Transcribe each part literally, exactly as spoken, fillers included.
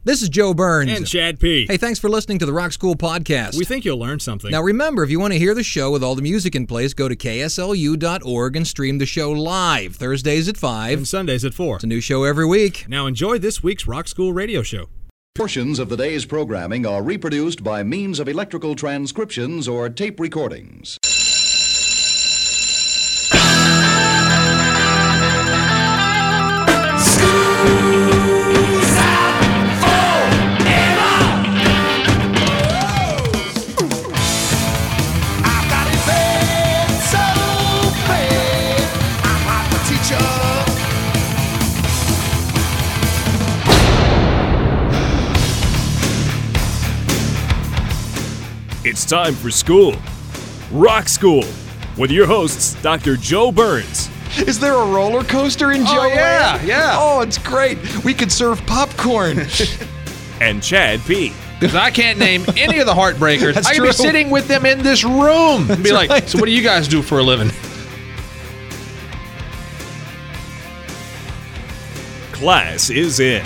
This is Joe Burns. And Chad P. Hey, thanks for listening to the Rock School Podcast. We think you'll learn something. Now remember, if you want to hear the show with all the music in place, go to K S L U dot org and stream the show live, Thursdays at five. And Sundays at four. It's a new show every week. Now enjoy this week's Rock School radio show. Portions of the day's programming are reproduced by means of electrical transcriptions or tape recordings. It's time for school. Rock School with your hosts, Doctor Joe Burns. Is there a roller coaster in Joe Oh, yeah, Land? yeah. Oh, it's great. We could serve popcorn. And Chad P. Because I can't name any of the Heartbreakers. That's I could true. be sitting with them in this room and be like, right. so what do you guys do for a living? Class is in.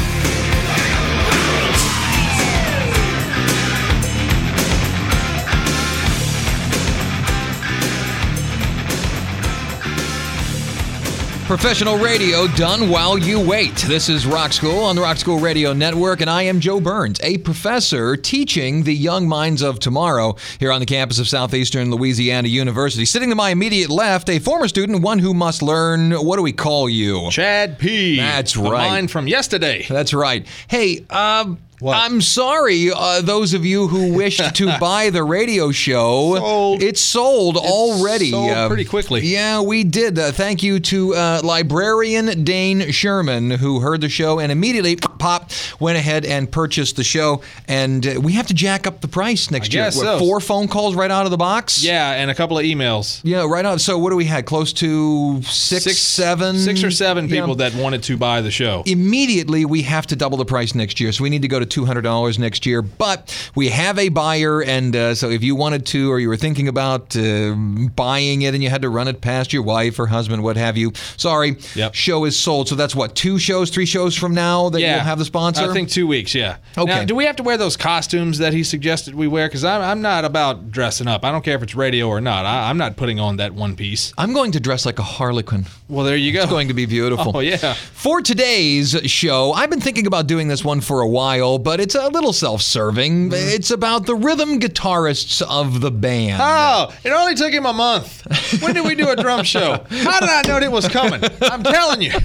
Professional radio done while you wait. This is Rock School on the Rock School Radio Network, and I am Joe Burns, a professor teaching the young minds of tomorrow here on the campus of Southeastern Louisiana University. Sitting to my immediate left, a former student, one who must learn, what do we call you? Chad P. That's the right. line from yesterday. That's right. Hey, um... What? I'm sorry, uh, those of you who wished to buy the radio show. Sold. It's sold It's already. sold Uh, pretty quickly. Yeah, we did. Uh, thank you to uh, librarian Dane Sherman, who heard the show and immediately, pop, went ahead and purchased the show. And uh, we have to jack up the price next I year. guess What, so. Four phone calls right out of the box? Yeah, and a couple of emails. Yeah, right out. So what do we had? Close to six, Six, seven? Six or seven Yeah. people that wanted to buy the show. Immediately, we have to double the price next year. So we need to go to two hundred dollars next year. But we have a buyer, and uh, so if you wanted to or you were thinking about uh, buying it and you had to run it past your wife or husband, what have you, sorry, Yep. show is sold. So that's what, two shows, three shows from now that Yeah. you'll have the sponsor? I think two weeks, yeah. Okay. Now, do we have to wear those costumes that he suggested we wear? Because I'm, I'm not about dressing up. I don't care if it's radio or not. I, I'm not putting on that one piece. I'm going to dress like a harlequin. Well, there you go. It's going to be beautiful. Oh, yeah. For today's show, I've been thinking about doing this one for a while, but it's a little self-serving. It's about the rhythm guitarists of the band. Oh, it only took him a month. When did we do a drum show? How did I know it was coming? I'm telling you.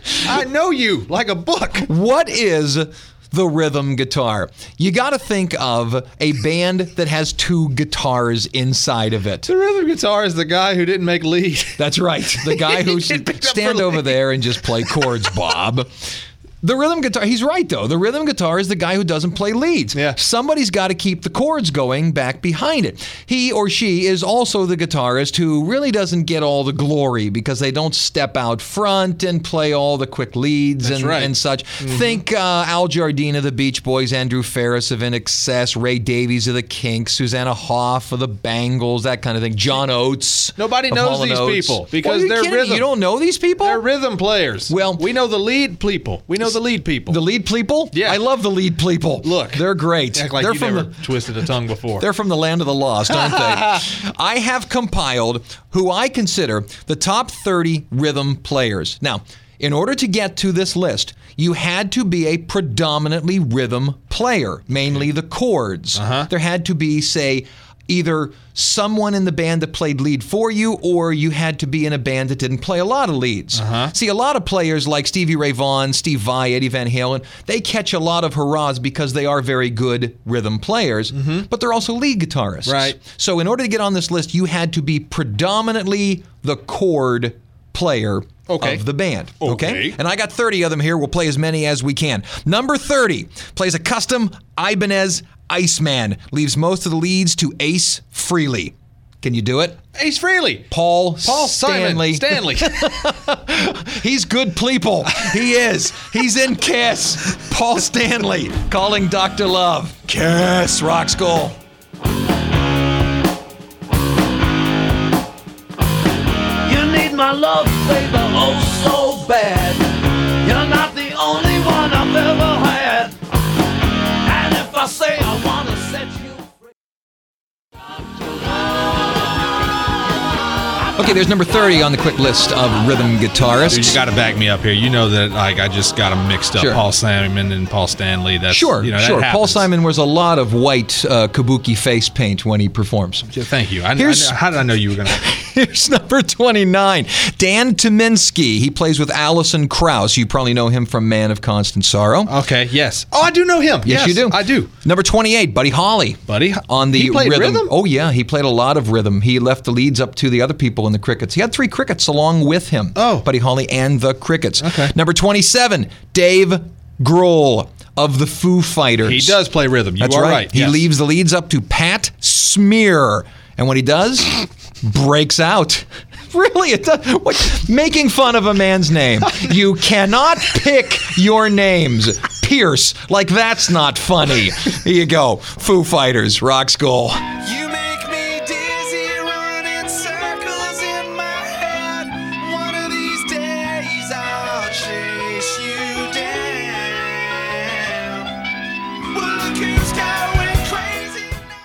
I know you like a book. What is the rhythm guitar? You got to think of a band that has two guitars inside of it. The rhythm guitar is the guy who didn't make lead. That's right. The guy who He didn't pick up stand for over lead. there and just play chords, Bob. The rhythm guitar, he's right though. The rhythm guitar is the guy who doesn't play leads. Yeah. Somebody's got to keep the chords going back behind it. He or she is also the guitarist who really doesn't get all the glory because they don't step out front and play all the quick leads That's and, right. and such. Think uh, Al Jardine of the Beach Boys, Andrew Ferris of In Excess, Ray Davies of the Kinks, Susanna Hoff of the Bangles, that kind of thing. John Oates. Nobody of knows Hall and these Oates. people because Well, are you they're kidding me? rhythm. You don't know these people? They're rhythm players. Well- we know the lead people. We know the lead people. The lead people? Yeah. I love the lead people. Look. They're great. Act like they're you from never the twisted a tongue before. They're from the land of the lost, aren't they? I have compiled who I consider the top thirty rhythm players. Now, in order to get to this list, you had to be a predominantly rhythm player, mainly the chords. Uh-huh. There had to be, say, either someone in the band that played lead for you, or you had to be in a band that didn't play a lot of leads. Uh-huh. See, a lot of players like Stevie Ray Vaughan, Steve Vai, Eddie Van Halen, they catch a lot of hurrahs because they are very good rhythm players, but they're also lead guitarists. Right. So in order to get on this list, you had to be predominantly the chord player Okay. of the band. Okay. And I got thirty of them here. We'll play as many as we can. Number thirty plays a custom Ibanez Iceman. Leaves most of the leads to Ace Frehley. Can you do it? Ace Frehley. Paul, Paul Stanley. Simon Stanley. He's good people. He is. He's in Kiss. Paul Stanley calling Doctor Love. Kiss, Rock School. You need my love, baby, oh so bad. You're not the only one I've ever had. Okay, there's number thirty on the quick list of rhythm guitarists. Dude, you got to back me up here. You know that like I just got them mixed up. Sure. Paul Simon and Paul Stanley. That's Sure, you know, that sure. Paul happens. Simon wears a lot of white uh, kabuki face paint when he performs. Yeah, thank you. I, Here's- I, how did I know you were going to? Here's number twenty-nine. Dan Tominski. He plays with Alison Krauss. You probably know him from Man of Constant Sorrow. Okay. Yes. Oh, I do know him. Yes, you do. I do. Number twenty-eight, Buddy Holly. Buddy, on the he played rhythm? Oh yeah, he played a lot of rhythm. He left the leads up to the other people in the Crickets. He had three Crickets along with him. Oh. Buddy Holly and the Crickets. Okay. Number twenty-seven, Dave Grohl of the Foo Fighters. He does play rhythm. You That's are right. right. He Yes. leaves the leads up to Pat Smear, and when he does, breaks out. Really, it does. What, making fun of a man's name. You cannot pick your names. Pierce, like that's not funny. Here you go. Foo Fighters, Rock School. You make me dizzy, running circles in my head. One of these days I'll chase you down. Well, look who's going crazy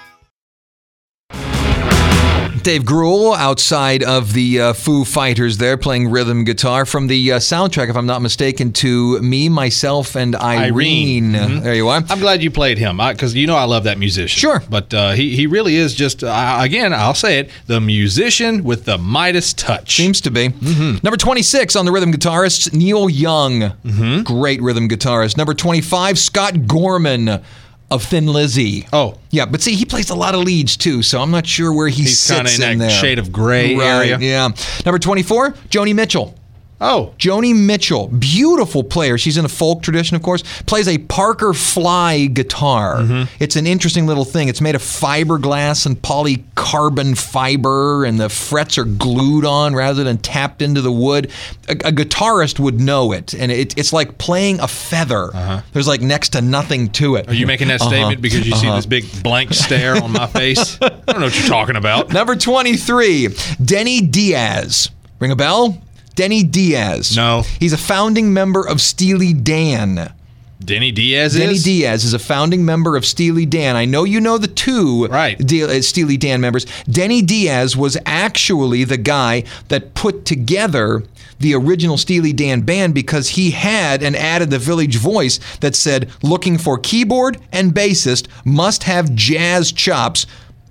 now. Dave Grohl outside of the uh, Foo Fighters there playing rhythm guitar from the uh, soundtrack, if I'm not mistaken, to Me, Myself, and Irene. Irene. Mhm. There you are. I'm glad you played him because you know I love that musician. Sure. But uh, he, he really is just, uh, again, I'll say it, the musician with the Midas touch. Seems to be. Mm-hmm. Number twenty-six on the rhythm guitarists, Neil Young. Mm-hmm. Great rhythm guitarist. Number twenty-five, Scott Gorman of Thin Lizzy. Oh. Yeah, but see, he plays a lot of leads too, so I'm not sure where he He's sits kinda in in that there. shade of gray right, area. Yeah. Number twenty-four, Joni Mitchell. Oh. Joni Mitchell, beautiful player. She's in a folk tradition, of course. Plays a Parker Fly guitar. Mm-hmm. It's an interesting little thing. It's made of fiberglass and polycarbon fiber, and the frets are glued on rather than tapped into the wood. A, a guitarist would know it, and it, it's like playing a feather. Uh-huh. There's like next to nothing to it. Are you making that Uh-huh. statement because you see Uh-huh. this big blank stare on my face? I don't know what you're talking about. Number twenty-three, Denny Diaz. Ring a bell? Denny Diaz. No. He's a founding member of Steely Dan. Denny Diaz Denny is? Diaz is a founding member of Steely Dan. I know you know the two Right. De- uh, Steely Dan members. Denny Diaz was actually the guy that put together the original Steely Dan band because he had and added the Village Voice that said, looking for keyboard and bassist, must have jazz chops,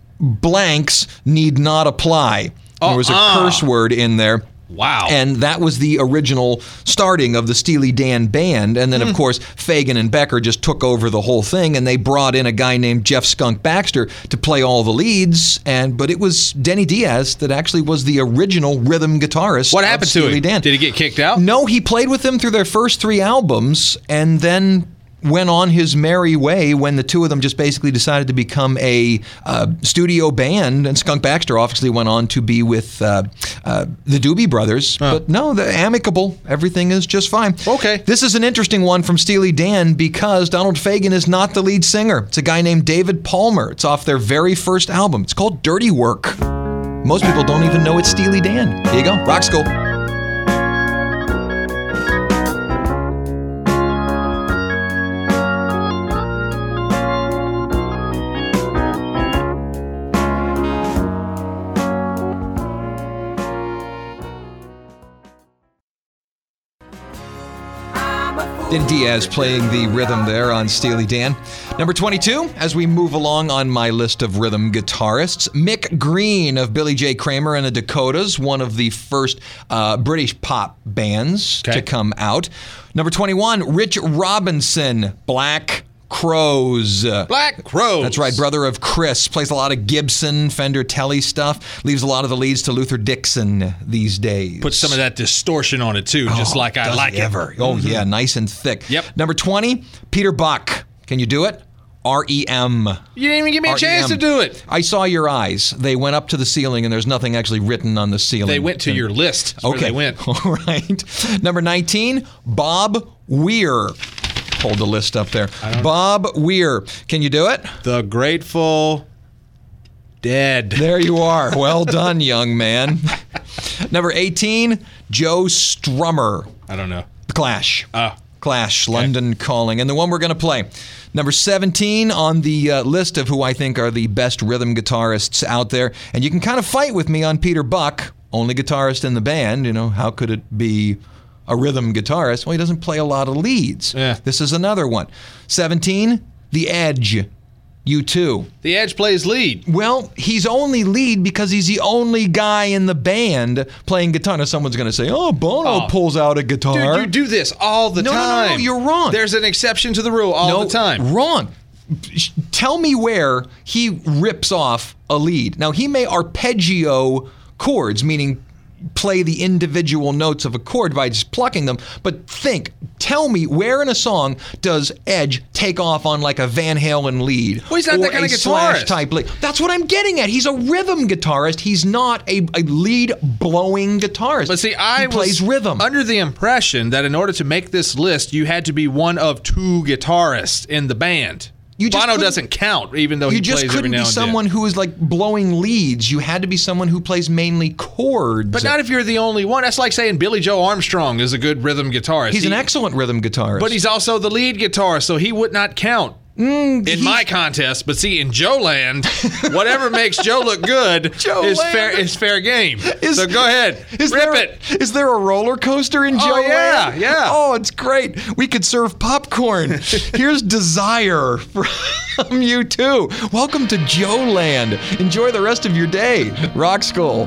blanks need not apply. There was a Uh-uh. curse word in there. Wow. And that was the original starting of the Steely Dan band. And then, of course, Fagan and Becker just took over the whole thing, and they brought in a guy named Jeff Skunk Baxter to play all the leads. And But it was Denny Diaz that actually was the original rhythm guitarist What of happened to Steely him? Dan. Did he get kicked out? No, he played with them through their first three albums, and then went on his merry way when the two of them just basically decided to become a uh, studio band. And Skunk Baxter obviously went on to be with uh, uh, the Doobie Brothers. But no, they're amicable. Everything is just fine. Okay. This is an interesting one from Steely Dan because Donald Fagen is not the lead singer. It's a guy named David Palmer. It's off their very first album. It's called Dirty Work. Most people don't even know it's Steely Dan. Here you go. Rock School. Denny Diaz playing the rhythm there on Steely Dan. Number twenty-two, as we move along on my list of rhythm guitarists, Mick Green of Billy J. Kramer and the Dakotas, one of the first uh, British pop bands Okay. to come out. Number twenty-one, Rich Robinson, Black Crows. Black Crows. That's right, brother of Chris. Plays a lot of Gibson, Fender Tele stuff. Leaves a lot of the leads to Luther Dixon these days. Put some of that distortion on it, too, just Oh, like I does like he ever. it. Oh, yeah, nice and thick. Yep. Number twenty, Peter Buck. Can you do it? R E M. You didn't even give me a chance to do it. I saw your eyes. They went up to the ceiling, and there's nothing actually written on the ceiling. They went to your list. That's where Okay. they went. All right. Number nineteen, Bob Weir. Hold the list up there. Bob Weir. Can you do it? The Grateful Dead. There you are. Well done, young man. Number eighteen, Joe Strummer. I don't know. The Clash. Ah. Clash, London Calling. And the one we're going to play. Number seventeen on the uh, list of who I think are the best rhythm guitarists out there. And you can kind of fight with me on Peter Buck. only guitarist in the band. You know, how could it be a rhythm guitarist? Well, he doesn't play a lot of leads. Yeah. This is another one. seventeen, The Edge, U two. The Edge plays lead. Well, he's only lead because he's the only guy in the band playing guitar. Now, someone's going to say, oh, Bono Oh. pulls out a guitar. Dude, you do this all the No, no, no, time. no, you're wrong. There's an exception to the rule all no, the time. Wrong. Tell me where he rips off a lead. Now, he may arpeggio chords, meaning play the individual notes of a chord by just plucking them, but think, tell me where in a song does Edge take off on like a Van Halen lead? Well, he's not or that kind a of Slash guitarist. type lead. That's what I'm getting at. He's a rhythm guitarist. He's not a, a lead blowing guitarist. But see, I he was plays rhythm. under the impression that in order to make this list, you had to be one of two guitarists in the band. You just Bono couldn't- doesn't count, even though You he just plays every couldn't now be and someone then. who is like blowing leads. You had to be someone who plays mainly chords. But not if you're the only one. That's like saying Billy Joe Armstrong is a good rhythm guitarist. He's He- an excellent rhythm guitarist. But he's also the lead guitarist, so he would not count. Mm, in he- my contest, but see, in Joe Land, whatever makes Joe look good Joe is Land. fair is fair game. Is- so go ahead, Is rip there, it. Is there a roller coaster in Oh, Joe yeah, Land? yeah. Oh, it's great. We could serve popcorn. Here's Desire from U two. Welcome to Joe Land. Enjoy the rest of your day. Rock School.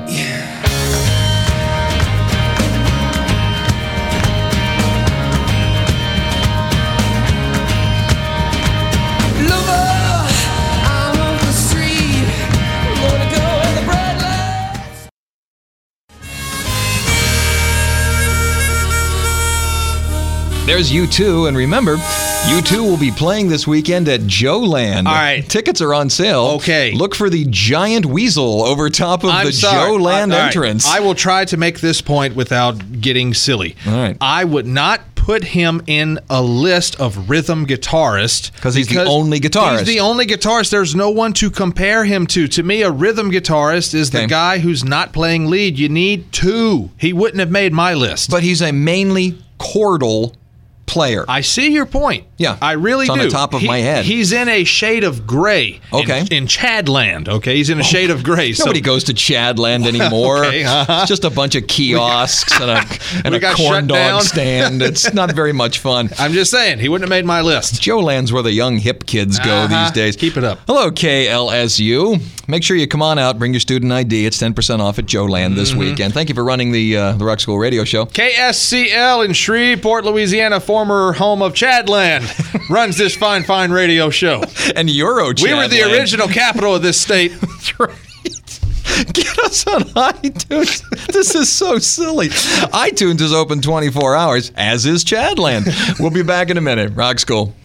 There's U two, and remember, U two will be playing this weekend at Joe Land. All right. Tickets are on sale. Okay. Look for the giant weasel over top of I'm the sorry. Joe Land All right. entrance. I will try to make this point without getting silly. All right. I would not put him in a list of rhythm guitarists 'Cause he's the only guitarist. He's the only guitarist. There's no one to compare him to. To me, a rhythm guitarist is Okay. the guy who's not playing lead. You need two. He wouldn't have made my list. But he's a mainly chordal player. I see your point. Yeah, I really it's on do. the top of He- my head. He's in a shade of gray. in- Okay. In, Chadland. Okay, he's in a shade of gray. So Nobody goes to Chadland anymore. Okay, uh-huh. It's just a bunch of kiosks and a, and we a got corn shut dog down. stand. It's not very much fun. I'm just saying, he wouldn't have made my list. Joe Land's where the young hip kids go Uh-huh. these days. Keep it up. Hello, K L S U. Make sure you come on out, bring your student I D. It's ten percent off at Joe Land this Mm-hmm. weekend. Thank you for running the uh, the Rock School Radio Show. K S C L in Shreveport, Louisiana, former home of Chadland, runs this fine, fine radio show. And Euro We were the Chadland. original capital of this state. That's right. Get us on iTunes. This is so silly. iTunes is open twenty-four hours, as is Chadland. We'll be back in a minute. Rock School.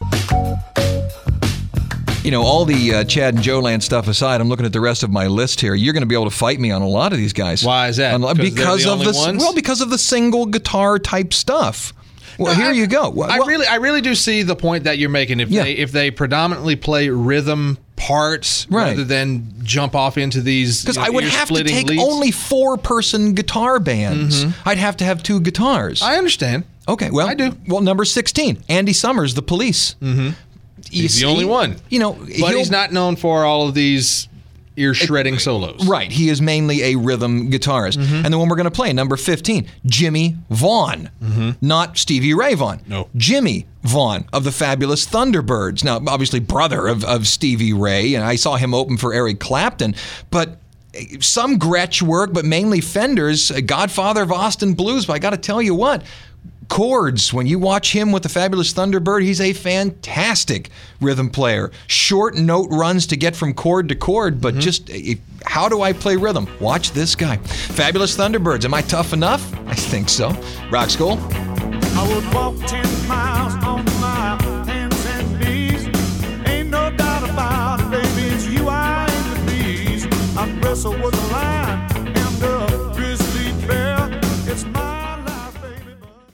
You know, all the uh, Chad and Joe Land stuff aside, I'm looking at the rest of my list here. You're going to be able to fight me on a lot of these guys. Why is that? On- 'Cause they're Because the of only the ones? well, because of the single guitar type stuff. Well, here I- you go. Well, I really, I really do see the point that you're making. If Yeah. they, if they predominantly play rhythm parts Right. rather than jump off into these, because you know, I would have to ear-splitting take leads. only four-person guitar bands. I'd have to have two guitars. I understand. Okay, well, I do. Well, number sixteen, Andy Summers, The Police. Mm-hmm. He's the only one. You know, But he'll- he's not known for all of these ear-shredding solos. Right, he is mainly a rhythm guitarist. Mm-hmm. And the one we're going to play, number fifteen, Jimmy Vaughn. Not Stevie Ray Vaughan. No. Jimmy Vaughn of the Fabulous Thunderbirds. Now, obviously brother of, of Stevie Ray, and I saw him open for Eric Clapton. But some Gretsch work, but mainly Fenders, a Godfather of Austin Blues. But I got to tell you what, chords, when you watch him with the Fabulous Thunderbird, he's a fantastic rhythm player. Short note runs to get from chord to chord, but just if, how do I play rhythm? Watch this guy. Fabulous Thunderbirds. Am I tough enough? I think so. Rock School. I would walk ten miles on my hands and knees. Ain't no doubt about it, baby, it's you I aim to please. I wrestle with a lion and a grizzly bear. It's my life, baby, but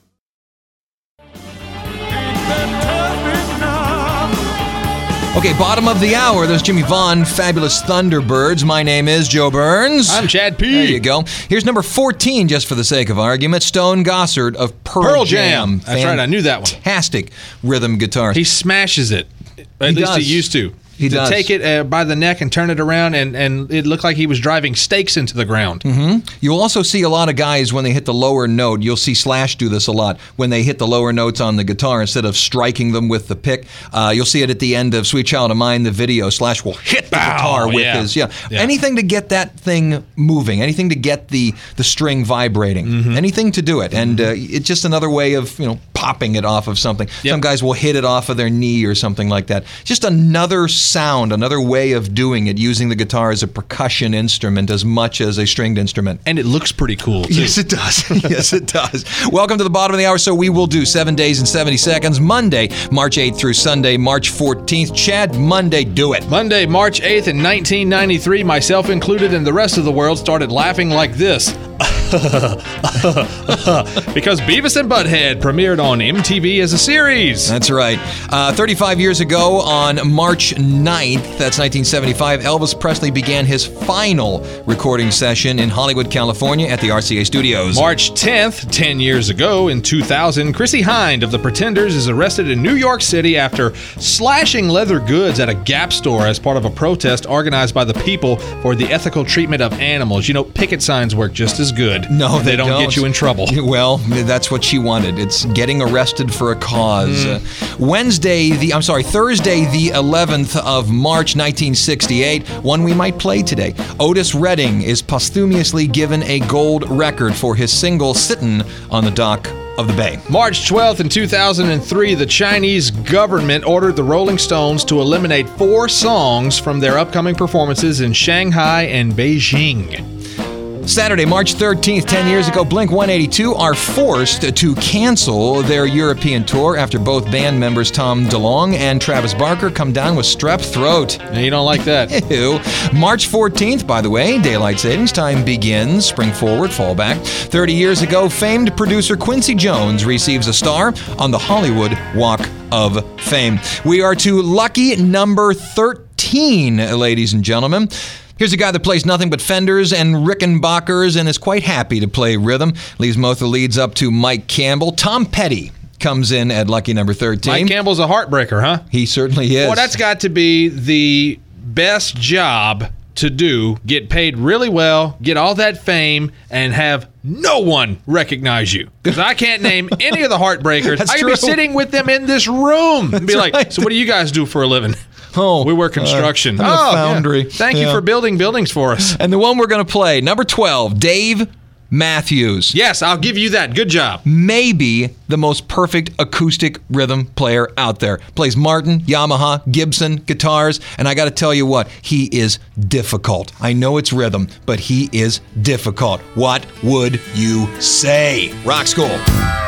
ain't that tough enough? Okay, bottom of the hour. There's Jimmy Vaughn, Fabulous Thunderbirds. My name is Joe Burns. I'm Chad P. There you go. Here's number fourteen, just for the sake of argument, Stone Gossard of Pearl, Pearl Jam. That's right, I knew that one. Fantastic rhythm guitarist. He smashes it. At He least does. he used to. He to does. take it uh, by the neck and turn it around, and, and it looked like he was driving stakes into the ground. Mm-hmm. You'll also see a lot of guys when they hit the lower note. You'll see Slash do this a lot when they hit the lower notes on the guitar instead of striking them with the pick. Uh, you'll see it at the end of Sweet Child of Mine, the video. Slash will hit the Bow, guitar with yeah. his yeah. Yeah. Anything to get that thing moving. Anything to get the the string vibrating. Mm-hmm. Anything to do it, and uh, it's just another way of you know popping it off of something. Yep. Some guys will hit it off of their knee or something like that. Just another sound, another way of doing it, using the guitar as a percussion instrument as much as a stringed instrument. And it looks pretty cool, too. Yes, it does. Yes, it does. Welcome to the bottom of the hour. So we will do seven days and seventy seconds. Monday, March eighth through Sunday, March fourteenth. Chad, Monday, do it. Monday, March eighth in nineteen ninety-three, myself included and the rest of the world started laughing like this. Because Beavis and Butthead premiered on M T V as a series. That's right. Uh, thirty-five years ago on March ninth, that's nineteen seventy-five, Elvis Presley began his final recording session in Hollywood, California at the R C A Studios. March tenth, ten years ago in two thousand, Chrissy Hind of the Pretenders is arrested in New York City after slashing leather goods at a Gap store as part of a protest organized by the people for the ethical treatment of animals. You know, picket signs work just as good. No, they, they don't, don't get you in trouble. Well, that's what she wanted. It's getting arrested for a cause. Mm. Uh, Wednesday, the I'm sorry, Thursday, the eleventh of March, nineteen sixty-eight. One we might play today. Otis Redding is posthumously given a gold record for his single "Sittin' on the Dock of the Bay." March twelfth in two thousand three, the Chinese government ordered the Rolling Stones to eliminate four songs from their upcoming performances in Shanghai and Beijing. Saturday, March thirteenth, ten years ago, Blink one eighty-two are forced to cancel their European tour after both band members Tom DeLonge and Travis Barker come down with strep throat. Now, you don't like that. Ew. March fourteenth, by the way, daylight savings time begins. Spring forward, fall back. thirty years ago, famed producer Quincy Jones receives a star on the Hollywood Walk of Fame. We are to lucky number thirteen, ladies and gentlemen. Here's a guy that plays nothing but Fenders and Rickenbackers and is quite happy to play rhythm. Leaves most of the leads up to Mike Campbell. Tom Petty comes in at lucky number thirteen. Mike Campbell's a heartbreaker, huh? He certainly is. Well, that's got to be the best job to do. Get paid really well, get all that fame, and have no one recognize you. Because I can't name any of the Heartbreakers. That's I could true. be sitting with them in this room and be That's like, right. so what do you guys do for a living? Oh, We work construction. uh, I'm a oh, foundry. yeah. Thank Yeah. you for building buildings for us. And the one we're going to play, number twelve, Dave Matthews. Yes, I'll give you that. Good job. Maybe the most perfect acoustic rhythm player out there. Plays Martin, Yamaha, Gibson, guitars, and I got to tell you what, he is difficult. I know it's rhythm, but he is difficult. What would you say? Rock School.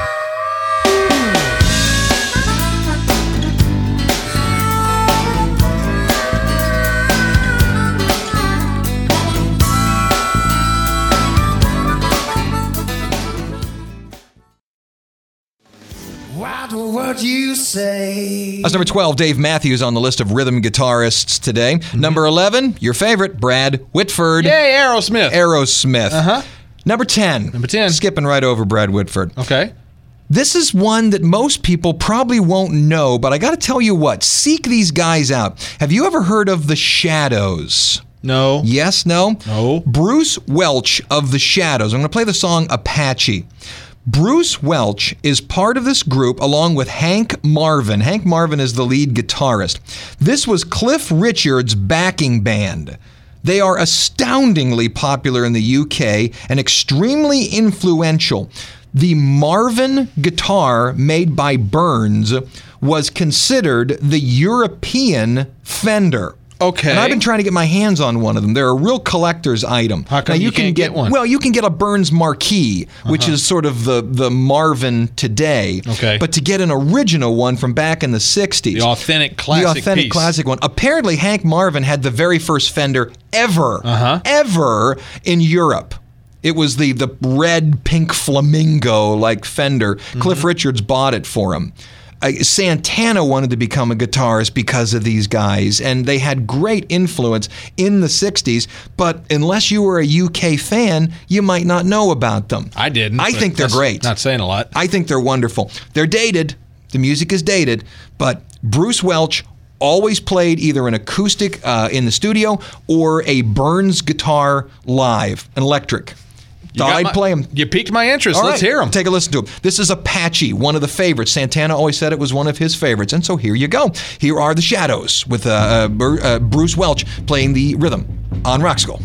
What would you say? That's number twelve, Dave Matthews on the list of rhythm guitarists today. Mm-hmm. Number eleven, your favorite, Brad Whitford. Yay, Aerosmith. Aerosmith. Uh-huh. Number ten. Number ten. Skipping right over Brad Whitford. Okay. This is one that most people probably won't know, but I got to tell you what, seek these guys out. Have you ever heard of the Shadows? No. Yes, no? No. Bruce Welch of the Shadows. I'm going to play the song Apache. Bruce Welch is part of this group along with Hank Marvin. Hank Marvin is the lead guitarist. This was Cliff Richard's backing band. They are astoundingly popular in the U K and extremely influential. The Marvin guitar made by Burns was considered the European Fender. Okay. And I've been trying to get my hands on one of them. They're a real collector's item. How come now, you can can't get one? Well, you can get a Burns Marquis, which Uh-huh. is sort of the, the Marvin today. Okay. But to get an original one from back in the sixties. The authentic classic The authentic piece. classic one. Apparently, Hank Marvin had the very first Fender ever, Uh-huh. ever in Europe. It was the, the red, pink flamingo-like Fender. Mm-hmm. Cliff Richards bought it for him. Uh, Santana wanted to become a guitarist because of these guys, and they had great influence in the sixties, but unless you were a U K fan, you might not know about them. I didn't. I but think they're that's great. Not saying a lot. I think they're wonderful. They're dated. The music is dated, but Bruce Welch always played either an acoustic uh, in the studio or a Burns guitar live, an electric. You Thought got I'd my- play him. You piqued my interest. All Let's right, hear him. Take a listen to him. This is Apache, one of the favorites. Santana always said it was one of his favorites, and so here you go. Here are the Shadows with uh, uh, Bur- uh, Bruce Welch playing the rhythm on Rock School.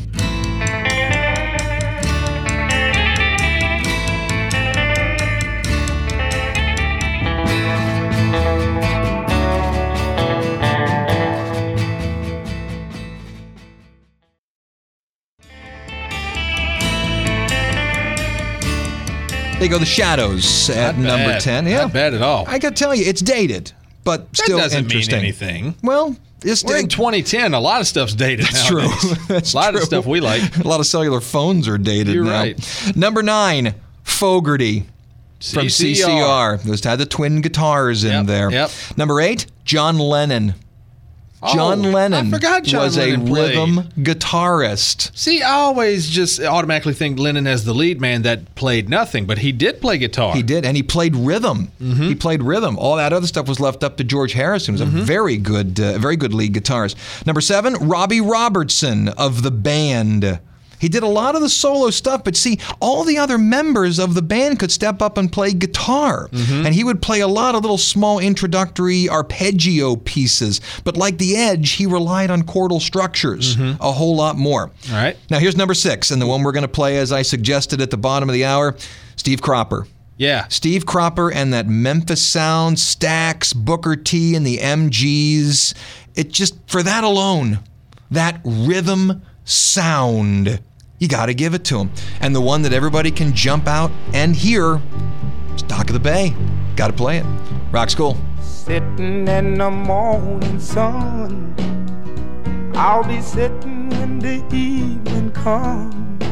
There you go, the Shadows at Not number bad. ten. Yeah, Not bad at all. I gotta tell you, it's dated, but That still doesn't interesting. mean anything. Well, it's We're in twenty ten. A lot of stuff's dated That's nowadays. true. That's a lot true. of stuff we like. A lot of cellular phones are dated You're now. right. Number nine, Fogerty from C C R. Those had the twin guitars in Yep, there. yep. Number eight, John Lennon. Oh, John Lennon I forgot John was Lennon a played. rhythm guitarist. See, I always just automatically think Lennon as the lead man that played nothing, but he did play guitar. He did, and he played rhythm. Mm-hmm. He played rhythm. All that other stuff was left up to George Harrison, who was Mm-hmm. a very good, uh, very good lead guitarist. Number seven, Robbie Robertson of the band. He did a lot of the solo stuff, but see, all the other members of the band could step up and play guitar. Mm-hmm. And he would play a lot of little small introductory arpeggio pieces. But like the Edge, he relied on chordal structures a whole lot more. Mm-hmm. All right. Now here's number six, and the one we're going to play, as I suggested at the bottom of the hour, Steve Cropper. Yeah. Steve Cropper and that Memphis sound, Stax, Booker T, and the M Gs. It just, for that alone, that rhythm sound, you got to give it to him. And the one that everybody can jump out and hear is Dock of the Bay. Got to play it. Rock School. Sitting in the morning sun, I'll be sitting when the evening comes,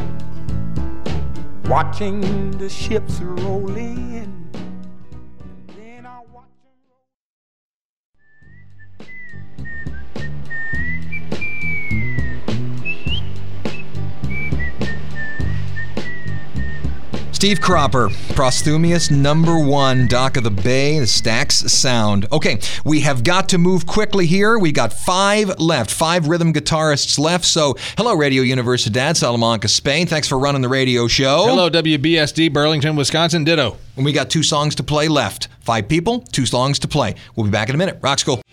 watching the ships roll in. Then I'll watch Steve Cropper, Prostheus number one, Dock of the Bay, the Stax sound. Okay, we have got to move quickly here. We got five left, five rhythm guitarists left. So, hello, Radio Universidad, Salamanca, Spain. Thanks for running the radio show. Hello, W B S D, Burlington, Wisconsin. Ditto. And we got two songs to play left. Five people, two songs to play. We'll be back in a minute. Rock School.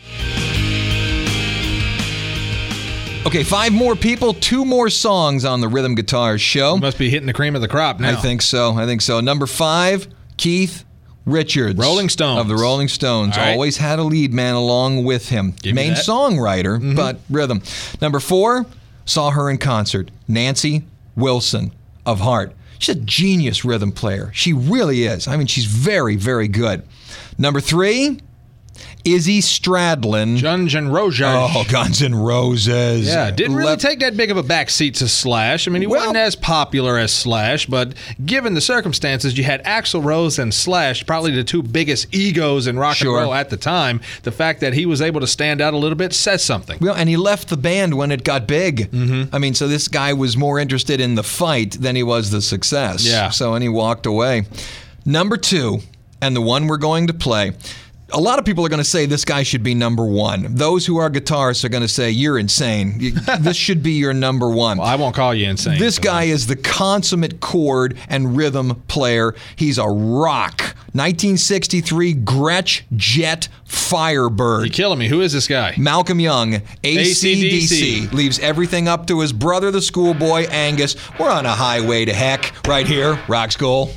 Okay, five more people, two more songs on the Rhythm Guitars show. You must be hitting the cream of the crop now. I think so. I think so. Number five, Keith Richards. Rolling Stones. Of the Rolling Stones. All right. Always had a lead man along with him. Give me Main that. songwriter, Mm-hmm. but rhythm. Number four, saw her in concert. Nancy Wilson of Heart. She's a genius rhythm player. She really is. I mean, she's very, very good. Number three, Izzy Stradlin. Guns N' Roses. Oh, Guns N' Roses. Yeah, didn't really Left- take that big of a backseat to Slash. I mean, he Well- wasn't as popular as Slash, but given the circumstances, you had Axl Rose and Slash, probably the two biggest egos in rock Sure. and roll at the time. The fact that he was able to stand out a little bit says something. Well, and he left the band when it got big. Mm-hmm. I mean, so this guy was more interested in the fight than he was the success. Yeah. So, and he walked away. Number two, and the one we're going to play. A lot of people are going to say this guy should be number one. Those who are guitarists are going to say, you're insane. You- this should be your number one. Well, I won't call you insane. This so- guy is the consummate chord and rhythm player. He's a rock. nineteen sixty-three Gretsch Jet Firebird. You're killing me. Who is this guy? Malcolm Young, A C D C, leaves everything up to his brother, the schoolboy, Angus. We're on a highway to heck right here, Rock School.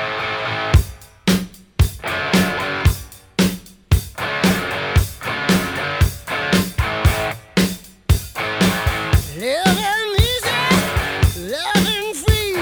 Living easy, loving free.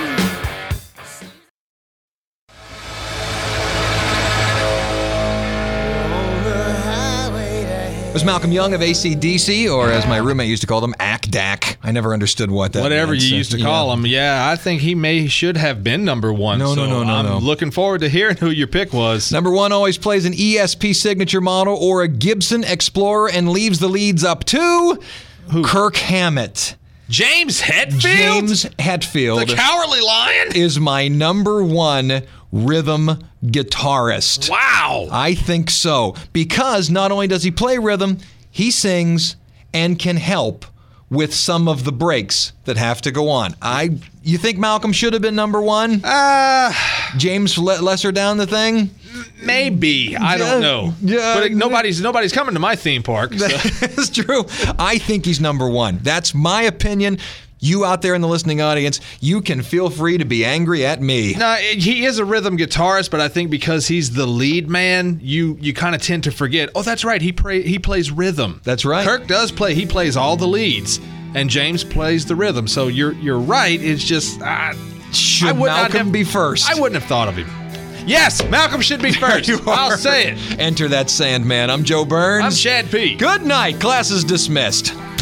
On the highway to hell. It was Malcolm Young of A C D C, or as my roommate used to call them, A C D A C. I never understood what that Whatever meant, you so, used to yeah. call him. Yeah, I think he may should have been number one. No, no, so no, no, I'm no. looking forward to hearing who your pick was. Number one always plays an E S P signature model or a Gibson Explorer and leaves the leads up to Kirk Hammett. James Hetfield? James Hetfield The Cowardly Lion? is my number one rhythm guitarist. Wow. I think so. Because not only does he play rhythm, he sings and can help with some of the breaks that have to go on. I, you think Malcolm should have been number one? Uh, James let Lesser down the thing? Maybe. I don't know. Yeah. But it, nobody's nobody's coming to my theme park. So. That's true. I think he's number one. That's my opinion. You out there in the listening audience, you can feel free to be angry at me. No, he is a rhythm guitarist, but I think because he's the lead man, you you kind of tend to forget, oh, that's right, he play, he plays rhythm. That's right. Kirk does play, he plays all the leads, and James plays the rhythm. So you're you're right, it's just... Uh, Should I would not Malcolm have- be first? I wouldn't have thought of him. Yes, Malcolm should be first. You I'll are. say it. Enter that Sandman. I'm Joe Burns. I'm Chad P. Good night. Class is dismissed.